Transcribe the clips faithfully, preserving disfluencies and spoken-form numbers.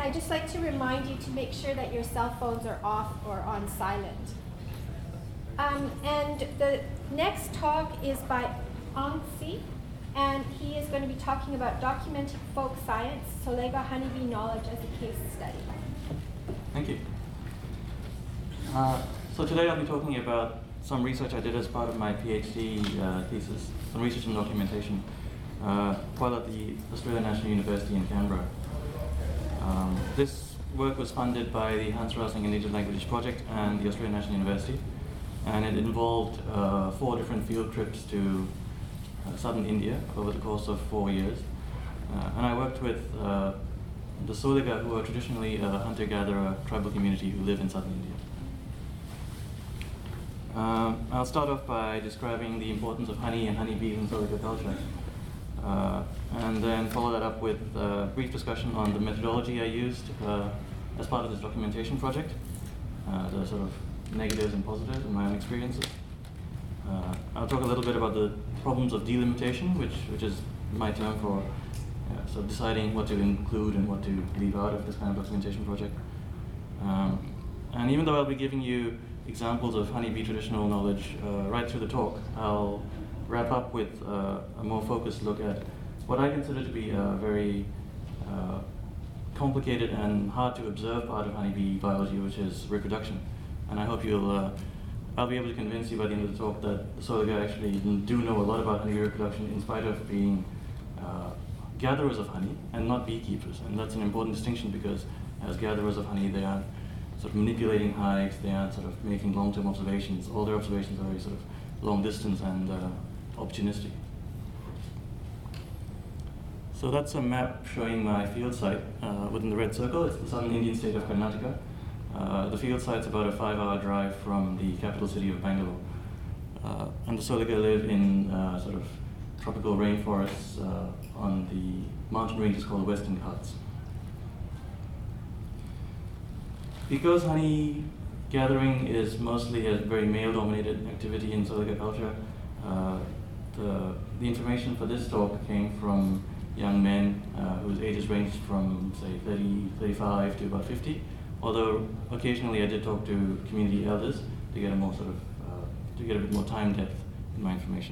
I'd just like to remind you to make sure that your cell phones are off or on silent. Um, and the next talk is by Ang Si, and he is going to be talking about documented folk science, Solega honeybee knowledge as a case study. Thank you. Uh, so today I'll be talking about some research I did as part of my PhD uh, thesis, some research and documentation, uh, while at the Australian National University in Canberra. Um, this work was funded by the Hans Rosling Indigenous Languages Project and the Australian National University, and it involved uh, four different field trips to uh, southern India over the course of four years. Uh, and I worked with uh, the Solega, who are traditionally a hunter-gatherer tribal community who live in southern India. Um, I'll start off by describing the importance of honey and honeybees in Solega culture, uh, and then follow that up with a brief discussion on the methodology I used uh, as part of this documentation project, uh, the sort of negatives and positives and my own experiences. Uh, I'll talk a little bit about the problems of delimitation, which, which is my term for uh, so deciding what to include and what to leave out of this kind of documentation project. Um, and even though I'll be giving you examples of honeybee traditional knowledge uh, right through the talk, I'll wrap up with uh, a more focused look at what I consider to be a very uh, complicated and hard to observe part of honeybee biology, which is reproduction. And I hope you'll, uh, I'll be able to convince you by the end of the talk that the Solega actually do know a lot about honeybee reproduction in spite of being uh, gatherers of honey and not beekeepers. And that's an important distinction because as gatherers of honey, they aren't sort of manipulating hives, they aren't sort of making long-term observations. All their observations are very sort of long distance and uh, opportunistic. So that's a map showing my field site uh, within the red circle. It's the southern Indian state of Karnataka. Uh, the field site's about a five-hour drive from the capital city of Bangalore. Uh, and the Solega live in uh, sort of tropical rainforests uh, on the mountain ranges called Western Ghats. Because honey gathering is mostly a very male-dominated activity in Solega culture, uh, the, the information for this talk came from young men uh, whose ages ranged from, say, thirty, thirty-five to about fifty. Although occasionally I did talk to community elders to get a more sort of uh, to get a bit more time depth in my information.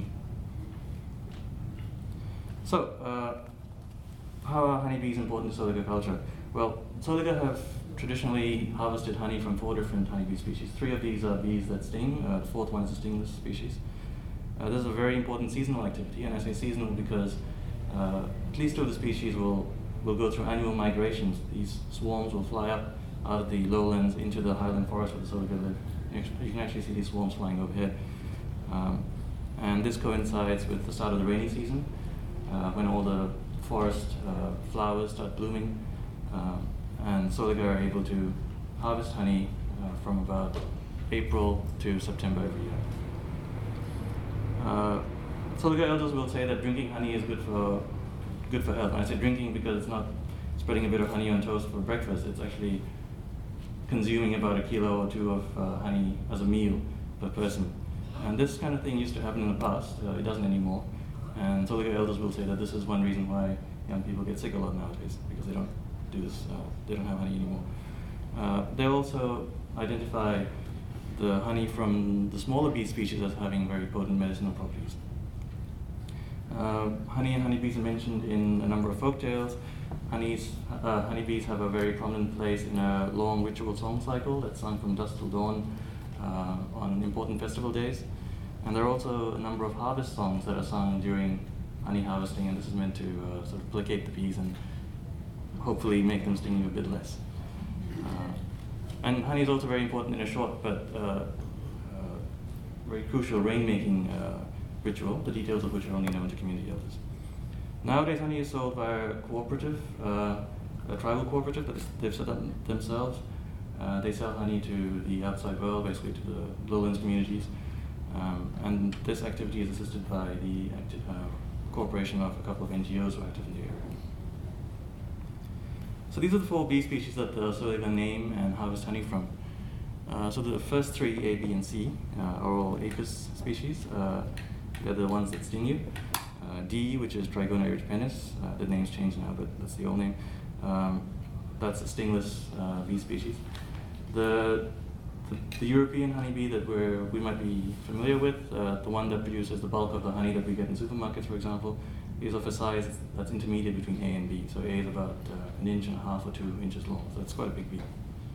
So, uh, how are honeybees important to Solega culture? Well, Solega have traditionally harvested honey from four different honeybee species. Three of these are bees that sting. Uh, the fourth one is a stingless species. Uh, this is a very important seasonal activity, and I say seasonal because uh, at least two of the species will will go through annual migrations. These swarms will fly up out of the lowlands into the highland forest where the Solega live. You can actually see these swarms flying overhead. Um, and this coincides with the start of the rainy season, uh, when all the forest uh, flowers start blooming, um, and Solega are able to harvest honey uh, from about April to September every year. Uh, Solega elders will say that drinking honey is good for good for health. And I say drinking because it's not spreading a bit of honey on toast for breakfast. It's actually consuming about a kilo or two of uh, honey as a meal per person. And this kind of thing used to happen in the past. Uh, it doesn't anymore. And Solega elders will say that this is one reason why young people get sick a lot nowadays, because they don't do this, uh, they don't have honey anymore. Uh, they also identify the honey from the smaller bee species as having very potent medicinal properties. Uh, honey and honeybees are mentioned in a number of folk tales. Honeys, uh, honeybees have a very prominent place in a long ritual song cycle that's sung from dusk till dawn uh, on important festival days. And there are also a number of harvest songs that are sung during honey harvesting, and this is meant to uh, sort of placate the bees and hopefully make them sting you a bit less. Uh, and honey is also very important in a short but uh, uh, very crucial rainmaking uh, ritual, the details of which are only known to community elders. Nowadays, honey is sold by a cooperative, uh, a tribal cooperative that they've set up themselves. Uh, they sell honey to the outside world, basically to the lowlands communities. Um, and this activity is assisted by the acti- uh, cooperation of a couple of N G Os who are active in the area. So these are the four bee species that the Solega name and harvest honey from. Uh, so the first three, A, B, and C, uh, are all Apis species. Uh, they're the ones that sting you. Uh, D, which is Trigona irridipennis, uh, the name's changed now, but that's the old name, um, that's a stingless uh, bee species. The, the, the European honeybee that we're, we might be familiar with, uh, the one that produces the bulk of the honey that we get in supermarkets, for example, is of a size that's intermediate between A and B. So A is about uh, an inch and a half or two inches long, so it's quite a big bee.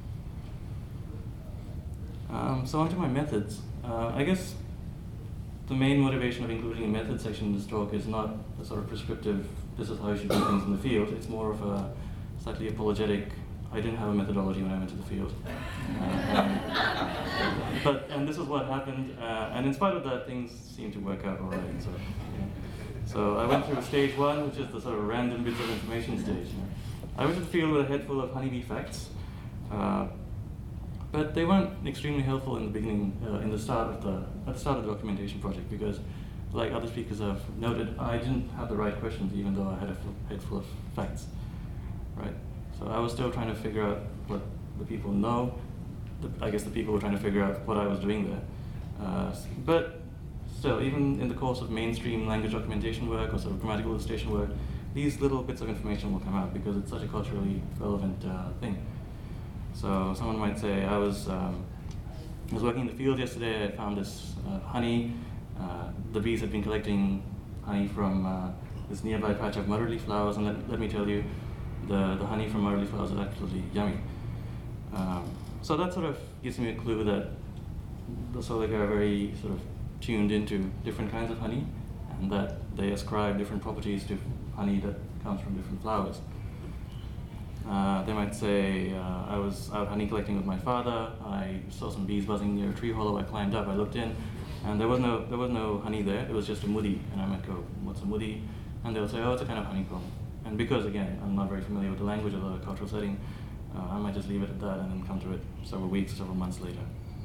Um, so on to my methods. Uh, I guess the main motivation of including a method section in this talk is not a sort of prescriptive, this is how you should do things in the field. It's more of a slightly apologetic, I didn't have a methodology when I went to the field. Uh, um, but, and this is what happened, uh, and in spite of that, things seem to work out all right. So, yeah. So I went through stage one, which is the sort of random bits of information stage. I went to the field with a head full of honeybee facts, uh, but they weren't extremely helpful in the beginning, uh, in the start of the, at the start of the documentation project, because like other speakers have noted, I didn't have the right questions even though I had a head full of facts, right? So I was still trying to figure out what the people know. The, I guess the people were trying to figure out what I was doing there. Uh, but still, even in the course of mainstream language documentation work or sort of grammatical illustration work, these little bits of information will come out because it's such a culturally relevant uh, thing. So someone might say, I was, um, I was working in the field yesterday, I found this uh, honey. Uh, the bees had been collecting honey from uh, this nearby patch of motherly flowers, and let, let me tell you, the, the honey from motherly flowers is absolutely yummy. Um, so that sort of gives me a clue that the Soliga are very sort of tuned into different kinds of honey, and that they ascribe different properties to honey that comes from different flowers. Uh, they might say, uh, I was out honey collecting with my father, I saw some bees buzzing near a tree hollow, I climbed up, I looked in, and there was no there was no honey there, it was just a muddy, and I might go, what's a muddy? And they'll say, oh, it's a kind of honeycomb. And because, again, I'm not very familiar with the language or the cultural setting, uh, I might just leave it at that and then come to it several weeks, several months later.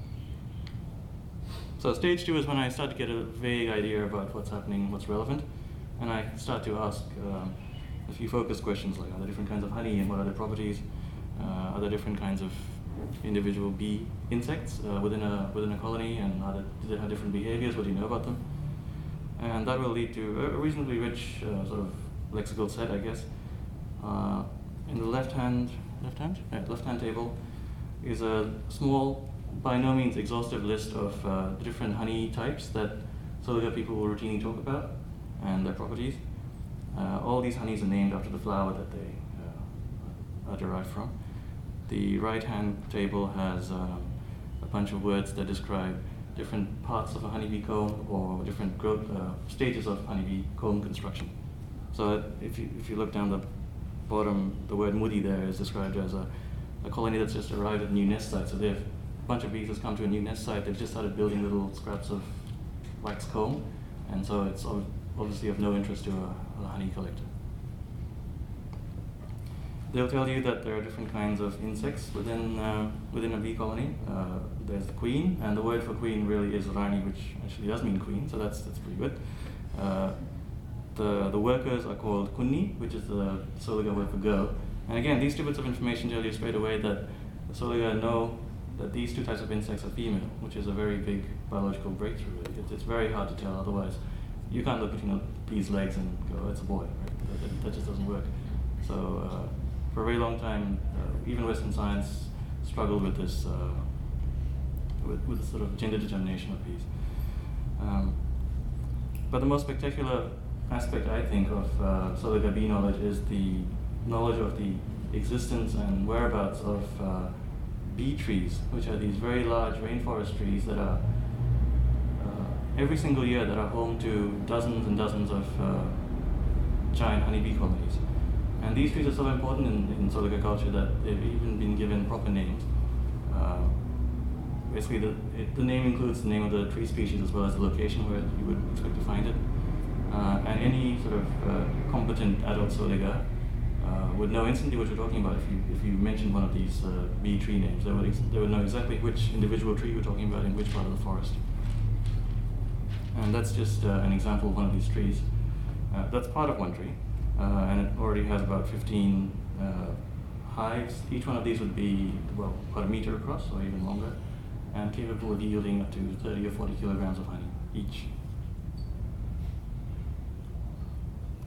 So stage two is when I start to get a vague idea about what's happening, what's relevant, and I start to ask um, a few focused questions like, are there different kinds of honey and what are their properties? Uh, are there different kinds of individual bee insects uh, within a within a colony, and are there, do they have different behaviors? What do you know about them? And that will lead to a reasonably rich uh, sort of lexical set, I guess. Uh, in the left hand, left hand, yeah, left hand table is a small, by no means exhaustive list of uh, different honey types that Soliga people will routinely talk about and their properties. Uh, all these honeys are named after the flower that they uh, are derived from. The right-hand table has um, a bunch of words that describe different parts of a honeybee comb or different growth uh, stages of honeybee comb construction. So if you, if you look down the bottom, the word muddy there is described as a, a colony that's just arrived at a new nest site. So they have a bunch of bees has come to a new nest site, they've just started building little scraps of wax comb, and so it's obviously of no interest to a, a honey collector. They'll tell you that there are different kinds of insects within uh, within a bee colony. Uh, there's the queen, and the word for queen really is rani, which actually does mean queen, so that's that's pretty good. Uh, the the workers are called kunni, which is the Soliga word for girl. And again, these two bits of information tell you straight away that the Soliga know that these two types of insects are female, which is a very big biological breakthrough. Really. It's, it's very hard to tell, otherwise you can't look between a bee's legs and go, oh, it's a boy, right? That, that just doesn't work. So uh, for a very long time, uh, even Western science struggled with this, uh, with, with the sort of gender determination of bees. Um, but the most spectacular aspect, I think, of uh, Soliga bee knowledge is the knowledge of the existence and whereabouts of uh, bee trees, which are these very large rainforest trees that are uh, every single year that are home to dozens and dozens of uh, giant honeybee colonies. And these trees are so important in, in Soliga culture that they've even been given proper names. Uh, basically, the, it, the name includes the name of the tree species as well as the location where you would expect to find it. Uh, and any sort of uh, competent adult Soliga uh, would know instantly what you're talking about. If you if you mentioned one of these uh, bee tree names, they would ex they would know exactly which individual tree you're talking about in which part of the forest. And that's just uh, an example of one of these trees. Uh, that's part of one tree, uh, and it already has about fifteen uh, hives. Each one of these would be, well, about a meter across or even longer, and capable of yielding up to thirty or forty kilograms of honey each.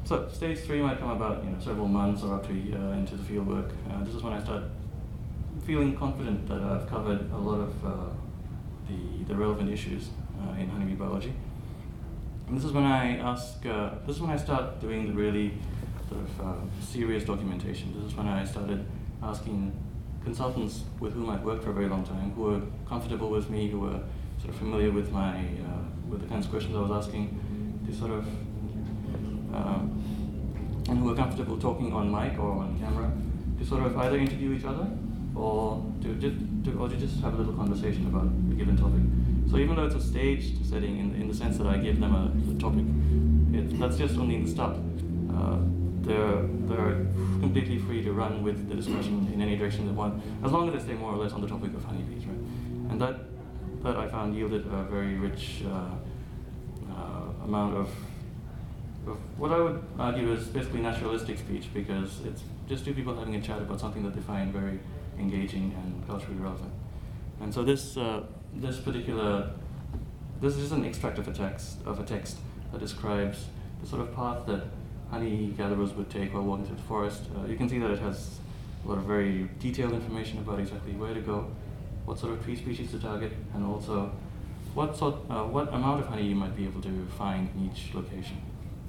so stage three might come about, you know, several months or up to a year into the fieldwork. Uh, this is when I start feeling confident that I've covered a lot of uh, the, the relevant issues uh, in honeybee biology. And this is when I ask, uh, this is when I start doing the really sort of uh, serious documentation. This is when I started asking consultants with whom I'd worked for a very long time, who were comfortable with me, who were sort of familiar with my, uh, with the kinds of questions I was asking, to sort of, um, and who were comfortable talking on mic or on camera, to sort of either interview each other or to just, to, or to just have a little conversation about a given topic. So even though it's a staged setting in, in the sense that I give them a, a topic, it, that's just only in the start. Uh, they're, they're completely free to run with the discussion in any direction they want, as long as they stay more or less on the topic of honeybees, right? And that, that I found yielded a very rich uh, uh, amount of, of what I would argue is basically naturalistic speech, because it's just two people having a chat about something that they find very engaging and culturally relevant. And so this, uh, this particular, this is just an extract of a text, of a text that describes the sort of path that honey gatherers would take while walking through the forest. Uh, you can see that it has a lot of very detailed information about exactly where to go, what sort of tree species to target, and also what sort, uh, what amount of honey you might be able to find in each location.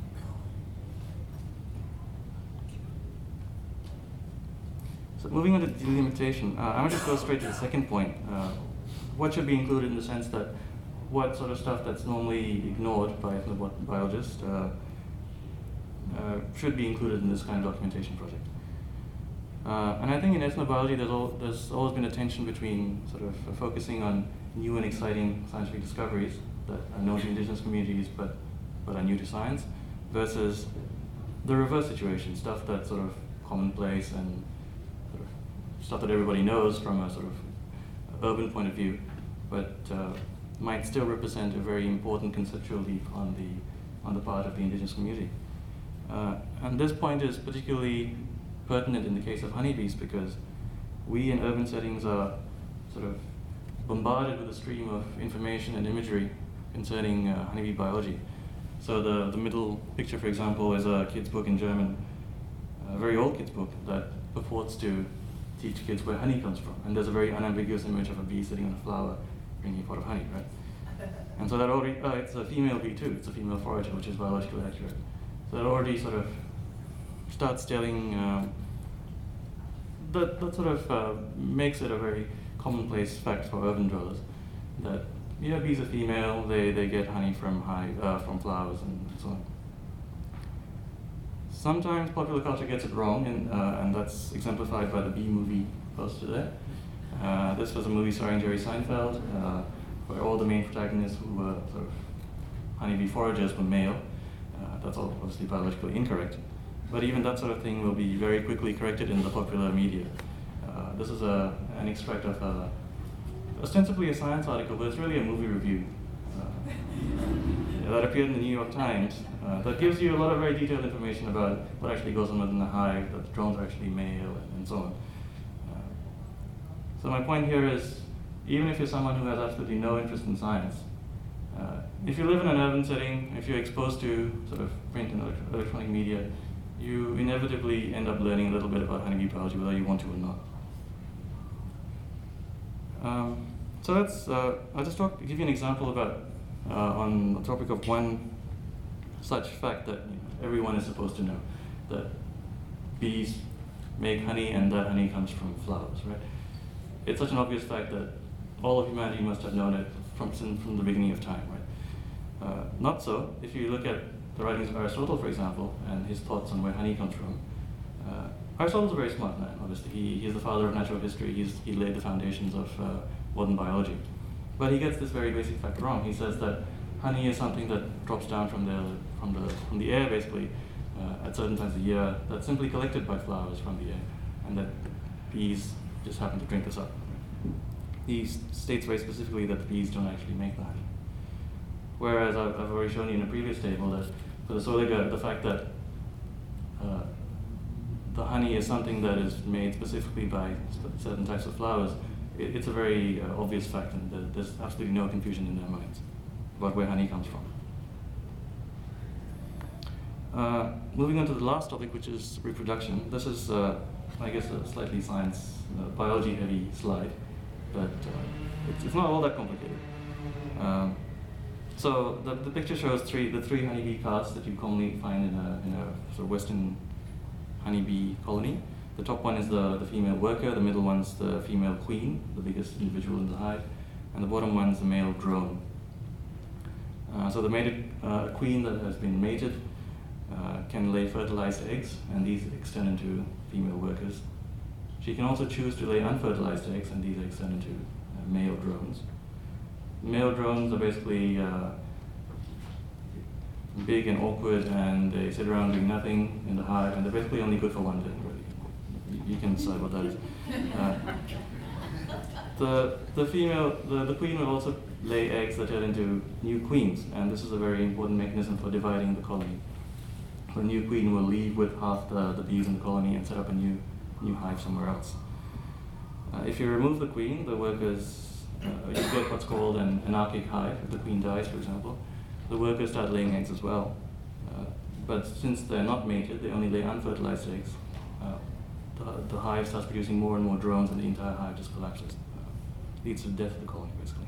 So moving on to delimitation, uh, I'm going to just go straight to the second point. Uh, what should be included in the sense that what sort of stuff that's normally ignored by ethnobiologists uh, uh, should be included in this kind of documentation project. Uh, and I think in ethnobiology there's, al there's always been a tension between sort of uh, focusing on new and exciting scientific discoveries that are known to indigenous communities but, but are new to science, versus the reverse situation, stuff that's sort of commonplace and sort of stuff that everybody knows from a sort of urban point of view, but uh, might still represent a very important conceptual leap on the, on the part of the indigenous community. Uh, and this point is particularly pertinent in the case of honeybees, because we in urban settings are sort of bombarded with a stream of information and imagery concerning uh, honeybee biology. So the, the middle picture, for example, is a kid's book in German, a very old kid's book that purports to teach kids where honey comes from. And there's a very unambiguous image of a bee sitting on a flower bringing a pot of honey, right? And so that already, uh, it's a female bee too, it's a female forager, which is biologically accurate. So that already sort of starts telling, um, that, that sort of uh, makes it a very commonplace fact for urban dwellers, that yeah, bees are female, they, they get honey from, hive, uh, from flowers and so on. Sometimes popular culture gets it wrong, and, uh, and that's exemplified by the Bee Movie poster there. Uh, this was a movie starring Jerry Seinfeld, uh, where all the main protagonists who were sort of honeybee foragers were male. Uh, that's all obviously biologically incorrect. But even that sort of thing will be very quickly corrected in the popular media. Uh, this is a, an extract of a, ostensibly a science article, but it's really a movie review uh, that appeared in the New York Times. Uh, that gives you a lot of very detailed information about what actually goes on within the hive, that the drones are actually male, and, and so on. Uh, so my point here is, even if you're someone who has absolutely no interest in science, uh, if you live in an urban setting, if you're exposed to sort of print and electronic media, you inevitably end up learning a little bit about honeybee biology, whether you want to or not. Um, so that's, uh, I'll just talk, give you an example about, uh, on the topic of one such fact that you know, everyone is supposed to know, that bees make honey and that honey comes from flowers, right? It's such an obvious fact that all of humanity must have known it from, from the beginning of time, right? Uh, not so. If you look at the writings of Aristotle, for example, and his thoughts on where honey comes from, uh, Aristotle's a very smart man, obviously. He, he's the father of natural history. He's, he laid the foundations of uh, modern biology. But he gets this very basic fact wrong. He says that honey is something that drops down from the, from the, from the air, basically, uh, at certain times of the year, that's simply collected by flowers from the air, and that bees just happen to drink this up. He states very specifically that the bees don't actually make the honey. Whereas I've, I've already shown you in a previous table that for the soliga, the fact that uh, the honey is something that is made specifically by certain types of flowers, it, it's a very uh, obvious fact, and there, there's absolutely no confusion in their minds about where honey comes from. Uh, moving on to the last topic, which is reproduction. This is, uh, I guess, a slightly science, uh, biology-heavy slide, but uh, it's, it's not all that complicated. Um, so the, the picture shows three the three honeybee castes that you commonly find in a, in a sort of Western honeybee colony. The top one is the, the female worker, the middle one's the female queen, the biggest individual in the hive, and the bottom one's the male drone. Uh, so the mated uh, queen that has been mated uh, can lay fertilized eggs, and these eggs turn into female workers. She can also choose to lay unfertilized eggs, and these eggs turn into uh, male drones. Male drones are basically uh, big and awkward, and they sit around doing nothing in the hive, and they're basically only good for one thing, really. You, you can decide what that is. Uh, the the female, the, the queen will also lay eggs that turn into new queens, and this is a very important mechanism for dividing the colony. The new queen will leave with half the, the bees in the colony and set up a new new hive somewhere else. Uh, if you remove the queen, the workers, uh, you get what's called an anarchic hive. If the queen dies, for example, the workers start laying eggs as well. Uh, but since they're not mated, they only lay unfertilized eggs. Uh, the, the hive starts producing more and more drones, and the entire hive just collapses. Uh, leads to the death of the colony, basically.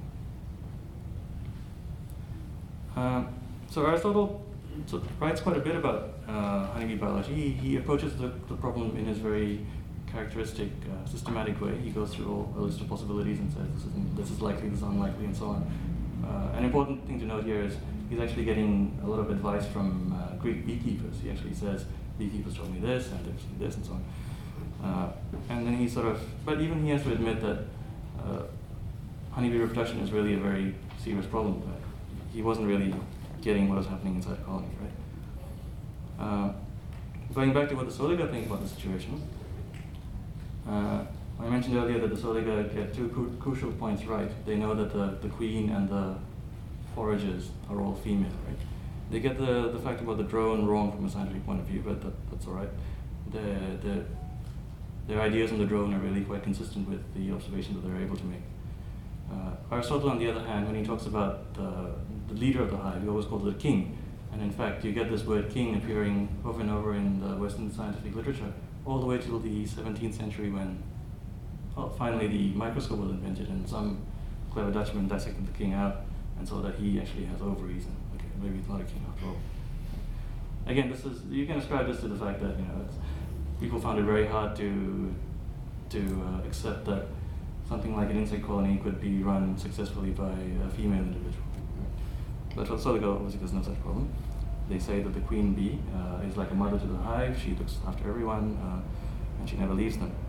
Um, so Aristotle so writes quite a bit about uh, honeybee biology. He, he approaches the, the problem in his very characteristic, uh, systematic way. He goes through all, a list of possibilities and says this is, this is likely, this is unlikely, and so on. Uh, an important thing to note here is he's actually getting a lot of advice from uh, Greek beekeepers. He actually says, beekeepers told me this, and this, and this, and so on. Uh, and then he sort of, but even he has to admit that uh, honeybee reproduction is really a very serious problem. Right? He wasn't really getting what was happening inside the colony, right? Uh, going back to what the Soliga think about the situation, uh, I mentioned earlier that the Soliga get two cru crucial points right. They know that the, the queen and the foragers are all female, right? They get the, the fact about the drone wrong from a scientific point of view, but that, that's all right. The, the, their ideas on the drone are really quite consistent with the observations that they're able to make. Uh, Aristotle, on the other hand, when he talks about the, the leader of the hive, he always calls it a king. And in fact, you get this word king appearing over and over in the Western scientific literature, all the way till the seventeenth century when well, finally the microscope was invented, and some clever Dutchman dissected the king out and saw that he actually has ovaries, and okay, maybe he's not a king after all. Again, this is, you can ascribe this to the fact that, you know, it's, people found it very hard to, to uh, accept that something like an insect colony could be run successfully by a female individual. But for Soliga, obviously there's no such problem. They say that the queen bee uh, is like a mother to the hive. She looks after everyone, uh, and she never leaves them.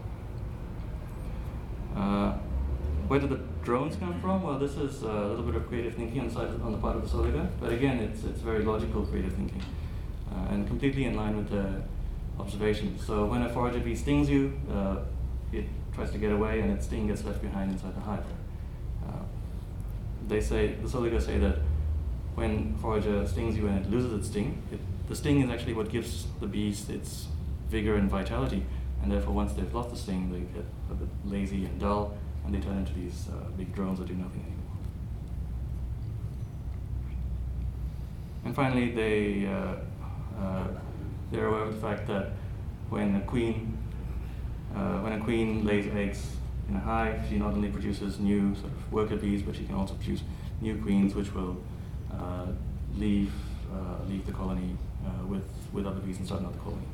Uh, where did the drones come from? Well, this is a little bit of creative thinking on the, side, on the part of the Soliga, but again, it's, it's very logical creative thinking, uh, and completely in line with the observations. So when a forager bee stings you, uh, it tries to get away, and its sting gets left behind inside the hive. Uh, they say, the Soliga say that when forager stings you and it loses its sting, it, the sting is actually what gives the bees its vigor and vitality, and therefore once they've lost the sting, they get a bit lazy and dull, and they turn into these uh, big drones that do nothing anymore. And finally, they, uh, uh, they're aware of the fact that when a queen Uh, when a queen lays eggs in a hive, she not only produces new sort of worker bees, but she can also produce new queens, which will uh, leave uh, leave the colony uh, with with other bees and start another colony.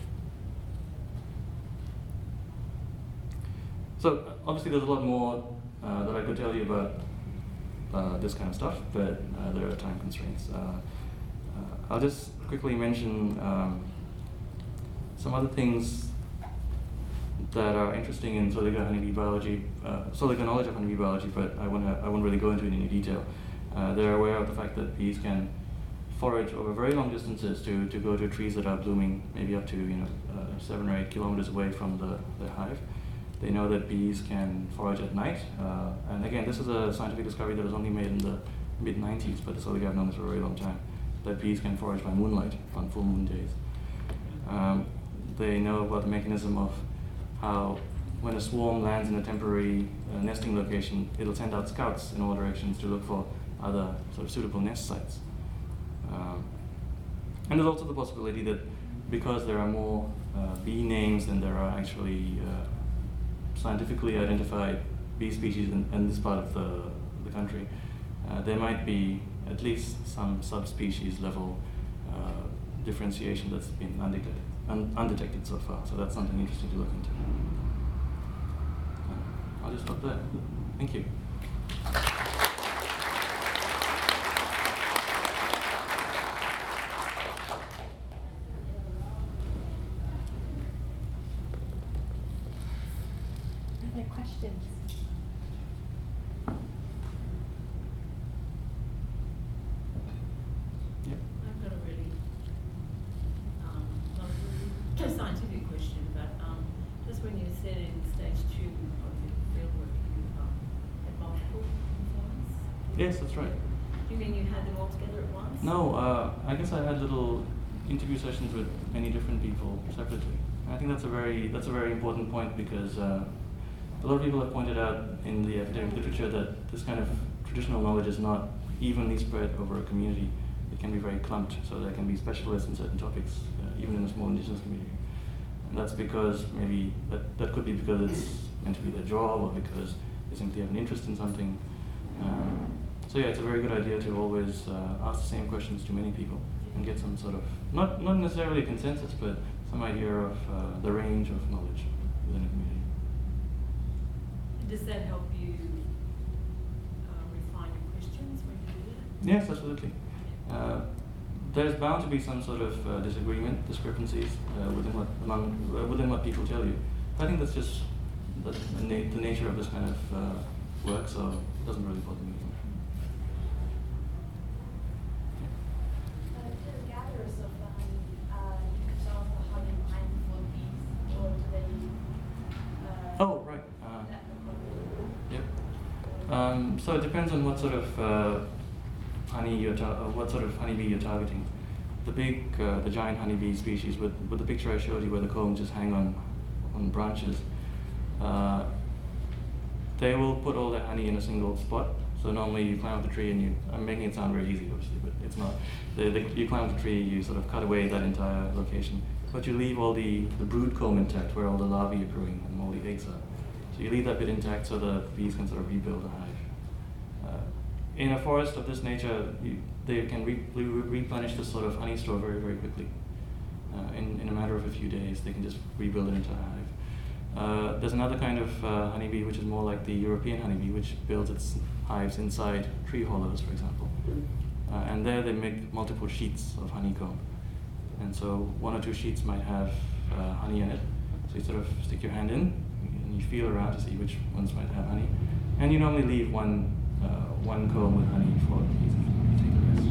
So uh, obviously, there's a lot more uh, that I could tell you about uh, this kind of stuff, but uh, there are time constraints. Uh, uh, I'll just quickly mention um, some other things that are interesting in Soliga honeybee biology, uh, Soliga knowledge of honeybee biology, but I won't, I won't really go into it in any detail. Uh, they're aware of the fact that bees can forage over very long distances to, to go to trees that are blooming maybe up to, you know, uh, seven or eight kilometers away from the, the hive. They know that bees can forage at night, uh, and again, this is a scientific discovery that was only made in the mid nineties, but the Soliga have known this for a very long time, that bees can forage by moonlight on full moon days. Um, they know about the mechanism of how when a swarm lands in a temporary uh, nesting location, it'll send out scouts in all directions to look for other sort of suitable nest sites. Um, and there's also the possibility that because there are more uh, bee names than there are actually uh, scientifically identified bee species in, in this part of the, the country, uh, there might be at least some subspecies level uh, differentiation that's been undetected, un undetected so far. So that's something interesting to look into. Uh, I'll just stop there. Thank you. Other questions? Yep. I've got a really, um, not really a scientific question, but um, just when you said in stage two of your fieldwork, you um, had multiple employees. Yes, that's right. Do you mean you had them all together at once? No, uh, I guess I had little interview sessions with many different people separately. I think that's a very that's a very important point because uh, a lot of people have pointed out in the academic literature that this kind of traditional knowledge is not evenly spread over a community. It can be very clumped, so there can be specialists in certain topics, uh, even in a small indigenous community. And that's because maybe that, that could be because it's meant to be their job, or because they simply have an interest in something. Um, so yeah, it's a very good idea to always uh, ask the same questions to many people and get some sort of, not, not necessarily a consensus, but some idea of uh, the range of knowledge within a community. Does that help you uh, refine your questions when you do that? Yes, absolutely. Uh, there's bound to be some sort of uh, disagreement, discrepancies uh, within what among uh, within what people tell you. I think that's just the, the, na the nature of this kind of uh, work, so it doesn't really bother me. Uh, to the gatherers of the honey, uh, you can tell the honey behind for bees, or do they? Uh, Oh, right. Uh, yep. Um, so it depends on what sort of uh, honey you're ta uh, what sort of honeybee you're targeting. The big, uh, the giant honeybee species, with with the picture I showed you, where the combs just hang on on branches, uh, they will put all their honey in a single spot. So normally you climb up the tree and you, I'm making it sound very easy obviously, but it's not. The, the, you climb up the tree, you sort of cut away that entire location, but you leave all the, the brood comb intact where all the larvae are growing and all the eggs are. So you leave that bit intact so the bees can sort of rebuild the hive. Uh, in a forest of this nature, you, they can re re replenish this sort of honey store very, very quickly. Uh, in, in a matter of a few days, they can just rebuild an entire hive. Uh, there's another kind of uh, honeybee which is more like the European honeybee, which builds its hives inside tree hollows, for example. Uh, and there they make multiple sheets of honeycomb. And so one or two sheets might have uh, honey in it. So you sort of stick your hand in and you feel around to see which ones might have honey. And you normally leave one, uh, one comb with honey for the bees and take the rest.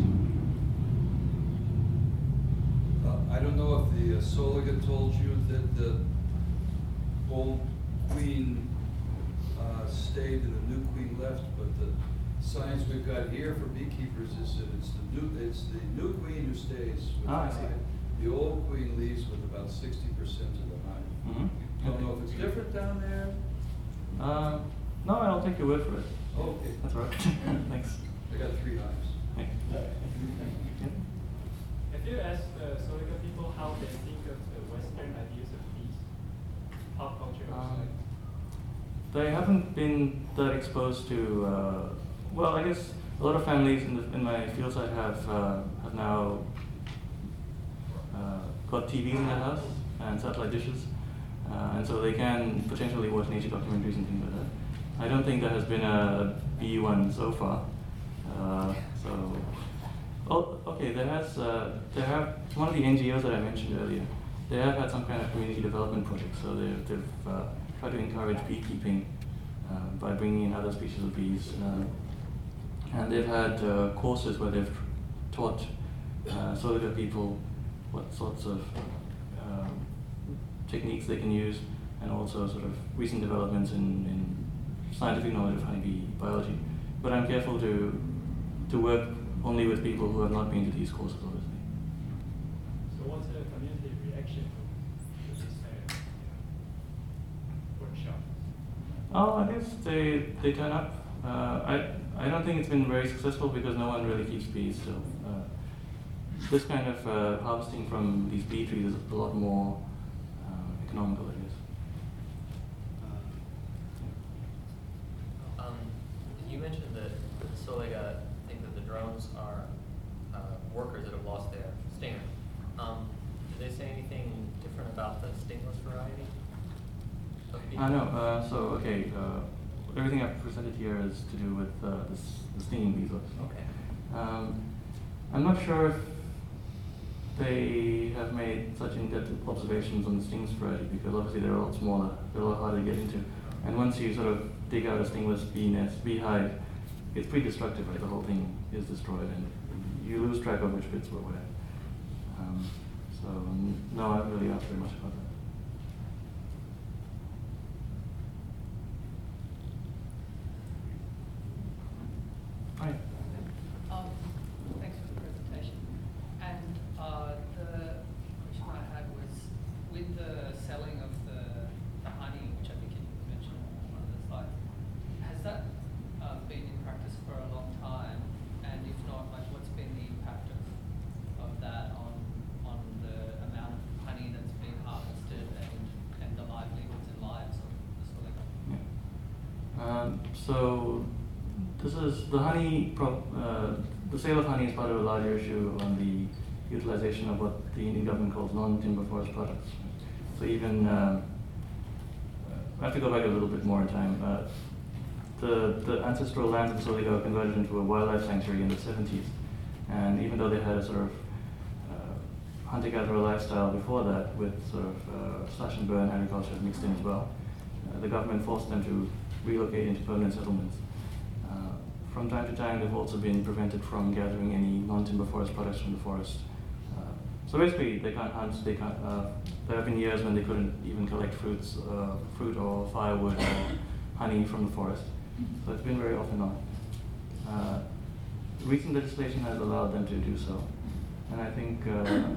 Uh, I don't know if the uh, Soliga told you that the old queen uh, stayed and the new queen left, but the science we've got here for beekeepers is that it's the new it's the new queen who stays with Ah, I the see. hive. The old queen leaves with about sixty percent of the hive. Mm-hmm. Don't know if it's different down there. Uh, no, I'll take your word for it. Okay. That's all right. Thanks. I got three hives. Thank you. Yeah. Have you asked the Soliga people how they think of the Western ideas of peace? Pop culture Um, aside. They haven't been that exposed to, uh, well, I guess a lot of families in, the, in my field site have, uh, have now uh, got T Vs in their house and satellite dishes, uh, and so they can potentially watch nature documentaries and things like that. I don't think there has been a B one so far. Uh, so, oh, okay, there has, uh, there have, one of the N G Os that I mentioned earlier, they have had some kind of community development project, so they've, they've uh, tried to encourage beekeeping uh, by bringing in other species of bees. Uh, and they've had uh, courses where they've taught uh, Soliga people what sorts of uh, techniques they can use, and also sort of recent developments in, in scientific knowledge of honeybee biology. But I'm careful to, to work only with people who have not been to these courses, obviously. So what's the community reaction to this kind of workshop? Oh, I guess they, they turn up. Uh, I, I don't think it's been very successful because no one really keeps bees still. Uh, this kind of uh, harvesting from these bee trees is a lot more uh, economical, I guess. Um, you mentioned that Soliga think that the drones are uh, workers that have lost their stinger. Um, did they say anything different about the stingless variety of bee? I know. Uh, so okay, uh, everything I've presented here is to do with uh, this, the stinging beetles. Okay. Um, I'm not sure if they have made such in-depth observations on the stingless variety, because obviously they're a lot smaller, they're a lot harder to get into. And once you sort of dig out a stingless bee nest, bee hive, it's pretty destructive, right? The whole thing is destroyed, and you lose track of which bits were where. Um, so n- no, I haven't really asked very much about that. Hi. Um, Thanks for the presentation. And uh, the question I had was, with the selling of the, the honey, which I think you mentioned on one of the slides, has that uh, been in practice for a long time? And if not, like, what's been the impact of, of that on on the amount of honey that's been harvested and, and the livelihoods and lives of the Soliga? Yeah. Um, so this is the honey. Pro, uh, the sale of honey is part of a larger issue on the utilization of what the Indian government calls non-timber forest products. So even um, I have to go back a little bit more in time. Uh, the the ancestral lands of the Soliga were converted into a wildlife sanctuary in the seventies, and even though they had a sort of uh, hunter-gatherer lifestyle before that, with sort of uh, slash and burn agriculture mixed in as well, uh, the government forced them to relocate into permanent settlements. Uh, from time to time, they've also been prevented from gathering any non-timber forest products from the forest. Uh, so basically, they can't hunt. They can't. Uh, there have been years when they couldn't even collect fruits, uh, fruit or firewood or honey from the forest. So it's been very off and on. Uh, recent legislation has allowed them to do so, and I think uh,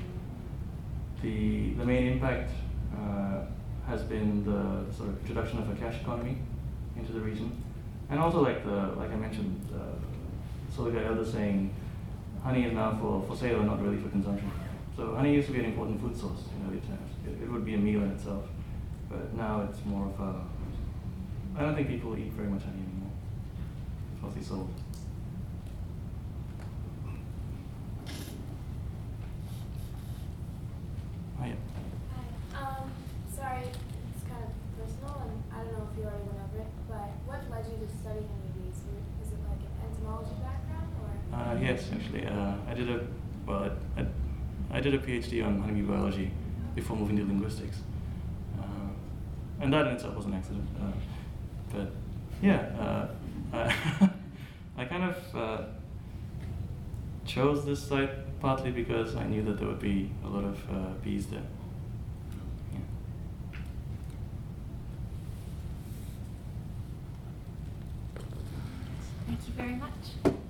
the the main impact uh, has been the sort of introduction of a cash economy into the region, and also like the like I mentioned, uh, Soliga elder saying, honey is now for, for sale and not really for consumption. So honey used to be an important food source in early times. It, it would be a meal in itself, but now it's more of a. I don't think people eat very much honey anymore. It's mostly sold. Oh, yeah. Hi. Um, sorry, it's kind of personal, and I don't know if you already went over it, but what led you to study honeybees? Is it like an entomology background, or? Uh, yes, actually, uh, I did a well, I, I, I did a PhD on honeybee biology before moving to linguistics, uh, and that in itself was an accident. Uh, but yeah, uh, I, I kind of uh, chose this site partly because I knew that there would be a lot of uh, bees there. Yeah. Thank you very much.